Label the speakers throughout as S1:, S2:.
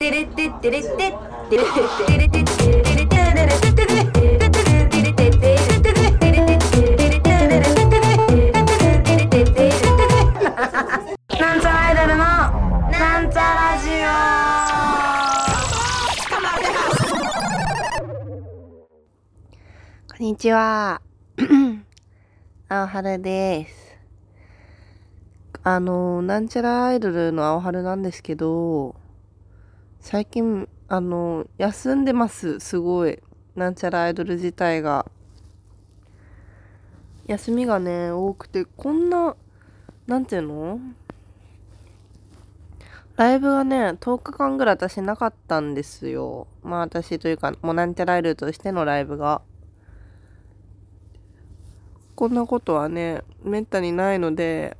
S1: なんちゃらアイドルのなんちゃラジオ。こんにちは。青春です。なんちゃらアイドルの青春なんですけど、最近休んでます。すごい。なんちゃらアイドル自体が休みがね多くて、こんななんていうの、ライブがね10日間ぐらい私なかったんですよ。まあ私というかもうなんちゃらアイドルとしてのライブが、こんなことはねめったにないので、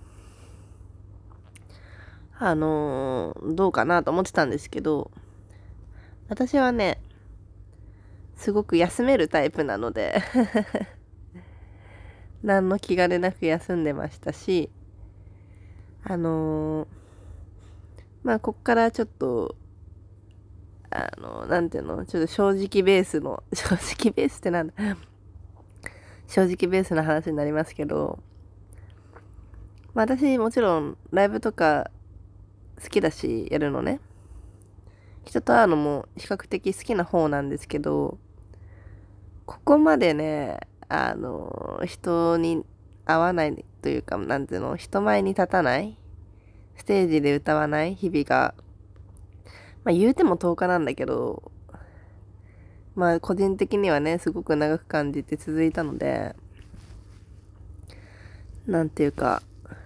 S1: どうかなと思ってたんですけど、私はねすごく休めるタイプなので何の気兼ねなく休んでましたし、まあこっからちょっとなんていうの、ちょっと正直ベースの正直ベースってなんだ正直ベースの話になりますけど、まあ私もちろんライブとか好きだしやるのね、人と会うのも比較的好きな方なんですけど、ここまでね人に会わないというか、なんていうの、人前に立たない、ステージで歌わない日々が、まあ言うても10日なんだけど、まあ個人的にはねすごく長く感じて続いたので、なんていうか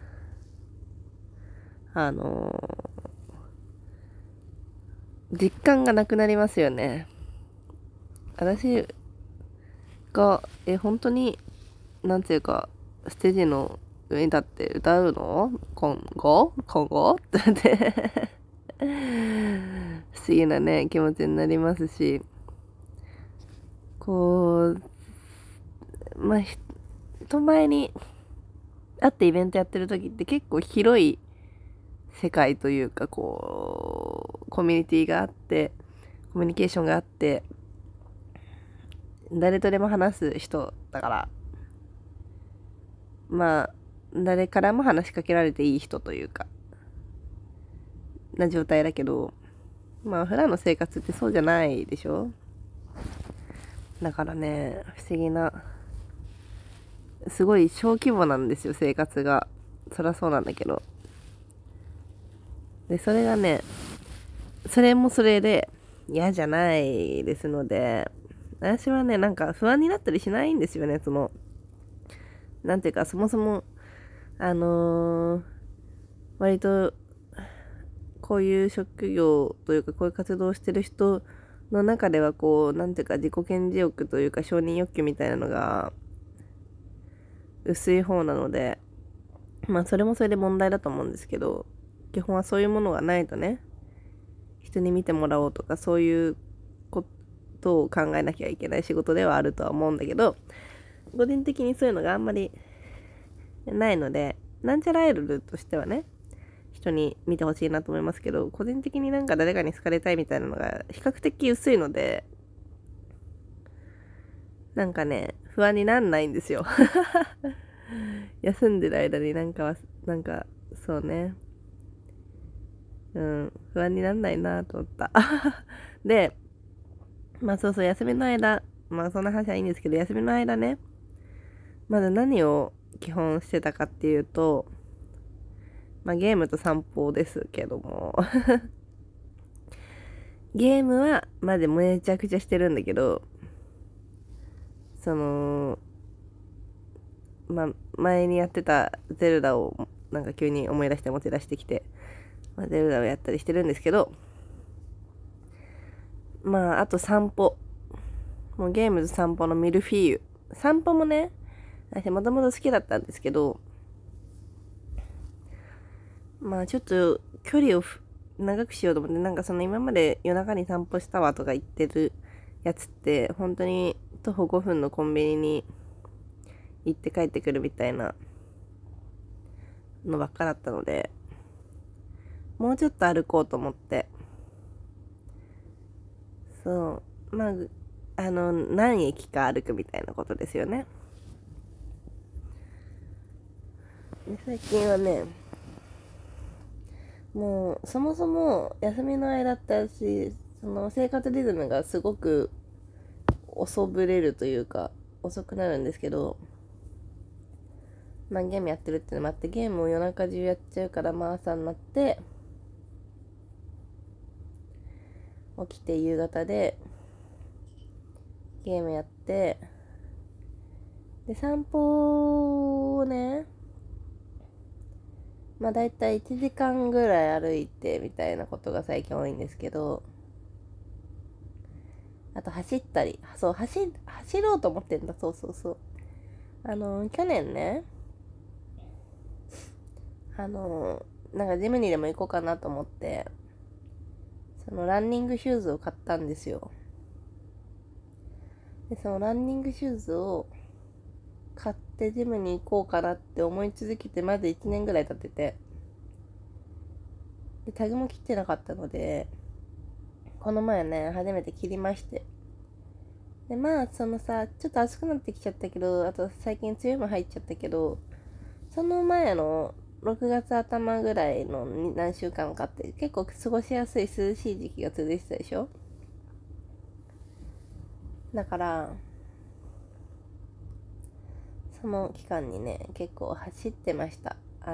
S1: 実感がなくなりますよね。私が本当になんていうかステージの上に立って歌うの今後って不思議なね気持ちになりますし、こうまあ人前に会ってイベントやってる時って結構広い世界というか、こうコミュニティがあって、コミュニケーションがあって、誰とでも話す人だから、まあ誰からも話しかけられていい人というかな状態だけど、まあ普段の生活ってそうじゃないでしょ。だからね不思議な、すごい小規模なんですよ生活が。そりゃそうなんだけど、でそれがねそれもそれで嫌じゃないですので、私はねなんか不安になったりしないんですよね。そのなんていうか、そもそも割とこういう職業というかこういう活動をしてる人の中ではこうなんていうか自己顕示欲というか承認欲求みたいなのが薄い方なので、まあそれもそれで問題だと思うんですけど、基本はそういうものがないとね、人に見てもらおうとかそういうことを考えなきゃいけない仕事ではあるとは思うんだけど、個人的にそういうのがあんまりないので、なんちゃらアイドルとしてはね人に見てほしいなと思いますけど、個人的になんか誰かに好かれたいみたいなのが比較的薄いので、なんかね不安になんないんですよ休んでる間になんかそうね、不安になんないなと思ったで、まあそう休みの間、まあそんな話はいいんですけど、休みの間ねまだ何を基本してたかっていうと、まあゲームと散歩ですけどもゲームはまでめちゃくちゃしてるんだけど、そのまあ前にやってたゼルダをなんか急に思い出して持ち出してきて、まあ、ゼルダをやったりしてるんですけど、まああと散歩、もうゲームと散歩のミルフィーユ。散歩もね私もともと好きだったんですけど、まあちょっと距離を長くしようと思って、なんかその今まで夜中に散歩したわとか言ってるやつって本当に徒歩5分のコンビニに行って帰ってくるみたいなのばっかだったので、もうちょっと歩こうと思って、 そう、まあ何駅か歩くみたいなことですよね。で最近はね、もうそもそも休みの間って私、その生活リズムがすごく遅ぶれるというか遅くなるんですけど、まあゲームやってるってのもあって、ゲームを夜中中やっちゃうから、まあ朝になって起きて夕方でゲームやって、で散歩をね、まあだいたい1時間ぐらい歩いてみたいなことが最近多いんですけど、あと走ったり、そう、走ろうと思ってんだ、そうそうそう。去年ね、なんかジムにでも行こうかなと思って、そのランニングシューズを買ったんですよ。で、そのランニングシューズを買ってジムに行こうかなって思い続けてまず1年ぐらい経ってて、で、タグも切ってなかったので、この前ね、初めて切りまして。で、まあ、そのさ、ちょっと暑くなってきちゃったけど、あと最近梅雨も入っちゃったけど、その前の6月頭ぐらいの何週間かって結構過ごしやすい涼しい時期が続いてたでしょ。だから、その期間にね、結構走ってました。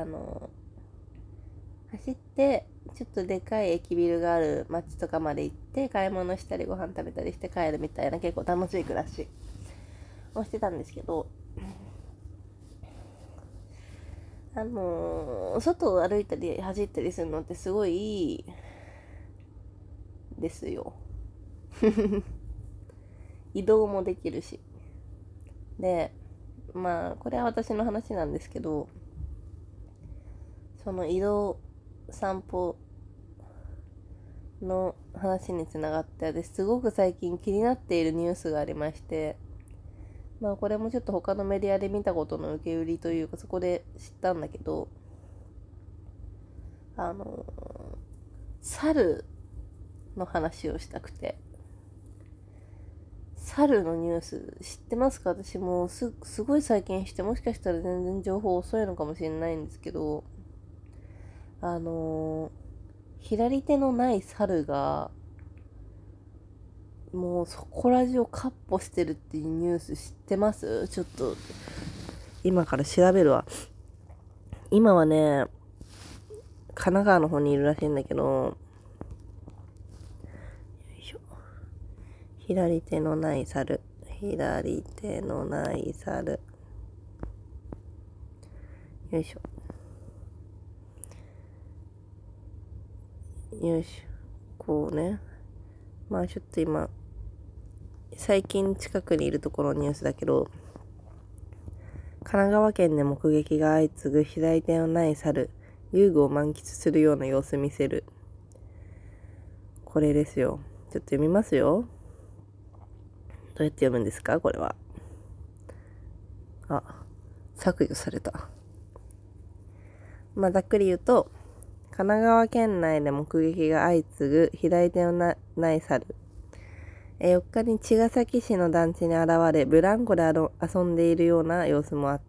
S1: 走って、ちょっとでかい駅ビルがある街とかまで行って、買い物したりご飯食べたりして帰るみたいな結構楽しい暮らしをしてたんですけど、外を歩いたり走ったりするのってすごいいいですよ。移動もできるし。で、まあ、これは私の話なんですけど、その移動、散歩の話につながって、私すごく最近気になっているニュースがありまして、まあこれもちょっと他のメディアで見たことの受け売りというか、そこで知ったんだけど、猿の話をしたくて。猿のニュース知ってますか？私もうすごい最近して、もしかしたら全然情報遅いのかもしれないんですけど、左手のない猿がもうそこら中をカッ歩してるっていうニュース知ってます？ちょっと今から調べるわ。今はね、神奈川の方にいるらしいんだけど、よいしょ、左手のない猿、左手のない猿、よいしょ、よいしょ、こうね。まあちょっと今最近近くにいるところのニュースだけど、神奈川県で目撃が相次ぐ左手のない猿、遊具を満喫するような様子見せる。これですよ。ちょっと読みますよ。どうやって読むんですかこれは。あ、削除された。まあざっくり言うと、神奈川県内で目撃が相次ぐ左手のない猿。4日に茅ヶ崎市の団地に現れ、ブランコで遊んでいるような様子もあった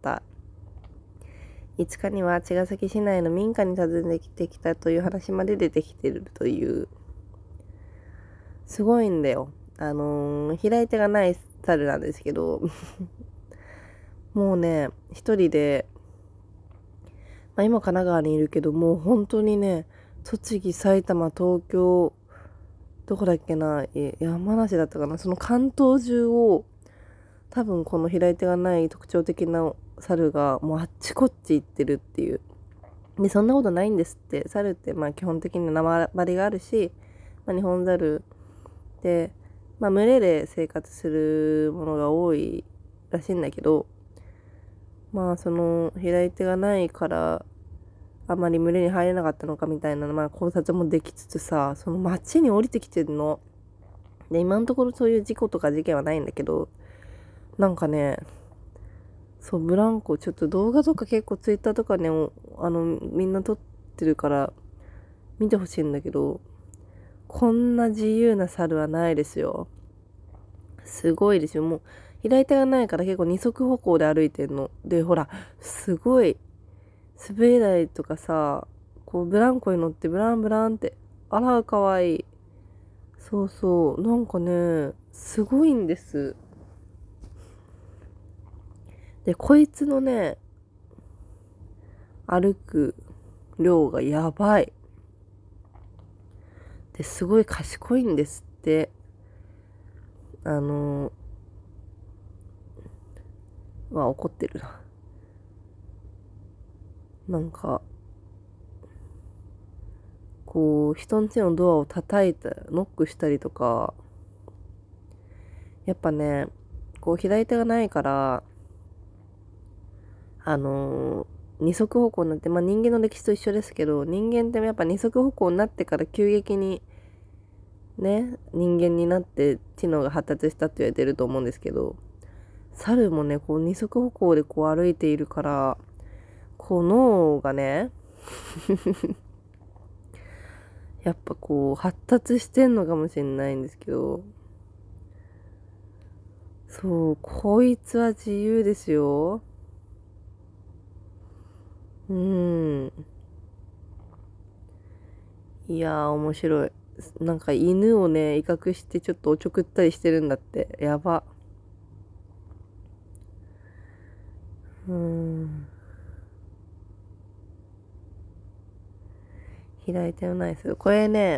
S1: 。5日には茅ヶ崎市内の民家に訪ねてきたという話まで出てきているという。すごいんだよ。左手がない猿なんですけど、もうね、一人で、まあ今神奈川にいるけど、もう本当にね、栃木、埼玉、東京、どこだっけな、山梨だったかな、その関東中を、多分この左手がない特徴的な猿がもうあっちこっち行ってるっていう。で、そんなことないんですって。猿ってまあ基本的に縄張りがあるし、まあ、日本猿で、まあ群れで生活するものが多いらしいんだけど、まあその左手がないからあまり群れに入れなかったのかみたいな、まあ考察もできつつさ、その街に降りてきてるの。で、今のところそういう事故とか事件はないんだけど、なんかね、そう、ブランコ、ちょっと動画とか結構ツイッターとかね、みんな撮ってるから見てほしいんだけど、 こんな自由な猿はないですよ。すごいですよ。もう左手がないから結構二足歩行で歩いてんの。で、ほら、すごい滑り台とかさ、こうブランコに乗ってブランブランって、あらかわいい。そうそう、なんかね、すごいんです。で、こいつのね、歩く量がやばい。で、すごい賢いんですって。怒ってるな。なんか、こう、人ん家のドアを叩いて、ノックしたりとか、やっぱね、こう、左手がないから、二足歩行になって、まあ人間の歴史と一緒ですけど、人間ってやっぱ二足歩行になってから急激に、ね、人間になって知能が発達したって言われてると思うんですけど、猿もね、こう二足歩行でこう歩いているから、こう脳がね、やっぱこう発達してんのかもしれないんですけど、そう、こいつは自由ですよ。いやー面白い。なんか犬をね、威嚇してちょっとおちょくったりしてるんだって。やば。左手のない猿。これね、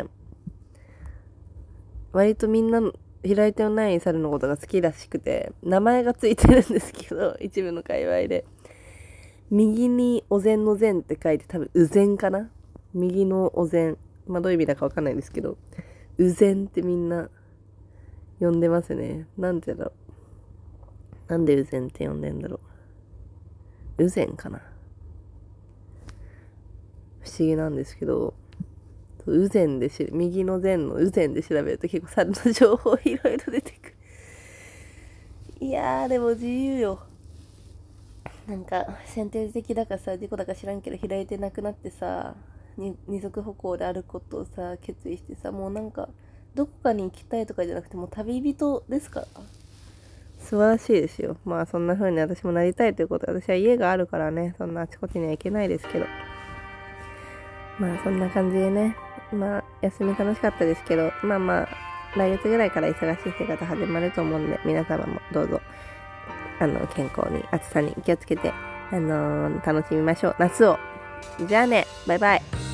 S1: 割とみんな左手のない猿のことが好きらしくて、名前がついてるんですけど、一部の界隈で。右にお膳の膳って書いて多分、う膳かな。右のお膳。まあどういう意味だかわかんないですけど、う膳ってみんな呼んでますね。なんでだろう。なんでう膳って呼んでんだろう。う膳かな。不思議なんですけど、う膳で右の膳のう膳で調べると結構猿の情報いろいろ出てくる。いやーでも自由よ。なんか先天的だかさ、事故だか知らんけど左手なくなってさ、二足歩行で歩くことをさ決意してさ、もうなんかどこかに行きたいとかじゃなくてもう旅人ですから。素晴らしいですよ。まあそんな風に私もなりたいということで、私は家があるからね、そんなあちこちには行けないですけど、まあそんな感じでね、まあ休み楽しかったですけど、まあまあ来月ぐらいから忙しい生活始まると思うんで、皆様もどうぞ健康に暑さに気をつけて楽しみましょう、夏を。じゃあね、バイバイ。